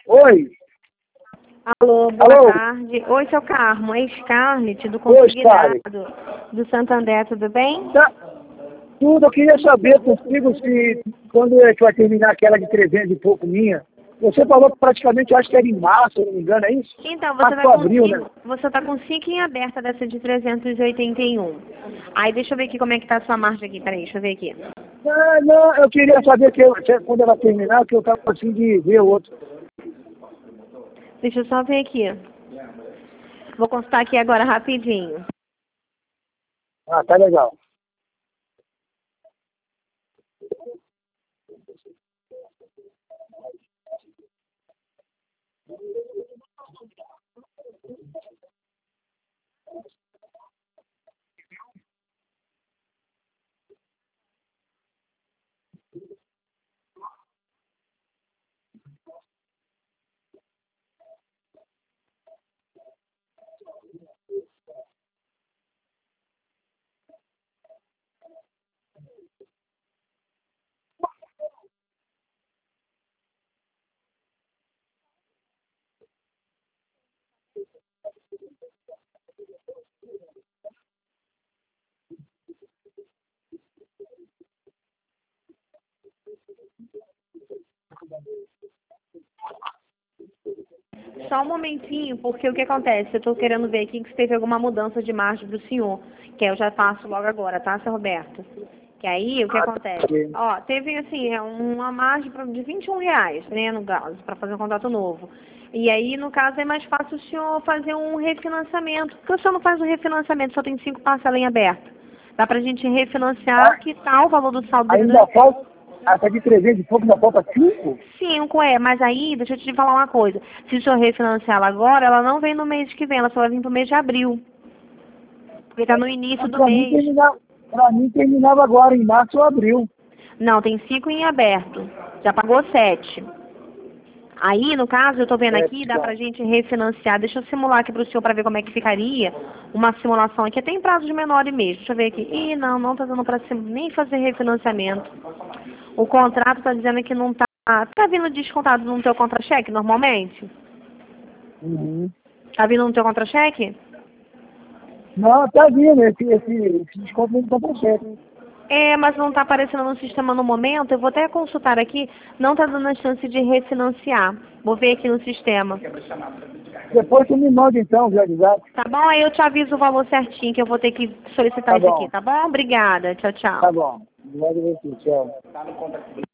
Oi. Alô, boa Alô? tarde. Oi, seu Carmo, ex-Carnet do Oi, Scarlett. Consignado do Santander, tudo bem? Tá. Tudo, eu queria saber contigo se quando é que vai terminar aquela de 300 e pouco minha. Você falou que praticamente, eu acho que era em março, se eu não me engano, é isso? Então, Março, abril, né? você tá com 5 em aberta dessa de 381. Aí, deixa eu ver aqui como é que tá a sua margem aqui. Peraí, deixa eu ver aqui. Não, não, eu queria saber quando ela terminar, que eu tava assim de ver o outro. Deixa eu só ver aqui. Vou consultar aqui agora rapidinho. Ah, tá legal. Só um momentinho, porque o que acontece? Eu tô querendo ver aqui que se teve alguma mudança de margem pro senhor, que aí eu já passo logo agora, tá, seu Roberto? Que aí, o que Ah, tá acontece? bem. Ó, teve, assim, uma margem de R$ 21, né, no caso, para fazer um contrato novo. E aí, no caso, é mais fácil o senhor fazer um refinanciamento. Porque o senhor não faz um refinanciamento, só tem 5 parcelas em aberto. Dá pra gente refinanciar, Ah, que tal o valor do saldo dele? ainda falta, essa de 300 e pouco ainda falta 5? 5, mas aí, deixa eu te falar uma coisa. Se o senhor refinanciar ela agora, ela não vem no mês que vem, ela só vai vir pro mês de abril. Porque tá no início Mas do mês. pra mim terminava agora, em março ou abril. Não, tem 5 em aberto. Já pagou 7. Aí, no caso, eu tô vendo É, aqui, dá pra gente refinanciar. Deixa eu simular aqui pro senhor pra ver como é que ficaria. Uma simulação aqui, até em prazos menores mesmo. Deixa eu ver aqui. Ih, não tá dando pra nem fazer refinanciamento. O contrato tá dizendo que não tá. Tá vindo descontado no teu contra-cheque normalmente? Uhum. Tá vindo no teu contra-cheque? Não, tá vindo, esse desconto não tá certo. Mas não está aparecendo no sistema no momento. Eu vou até consultar aqui. Não está dando a chance de refinanciar. Vou ver aqui no sistema. Depois tu me manda então, já avisar. Tá bom? Aí eu te aviso o valor certinho que eu vou ter que solicitar Tá isso aqui. bom, Tá bom? Obrigada. Tchau, tchau. tá bom. Obrigado a você, tchau.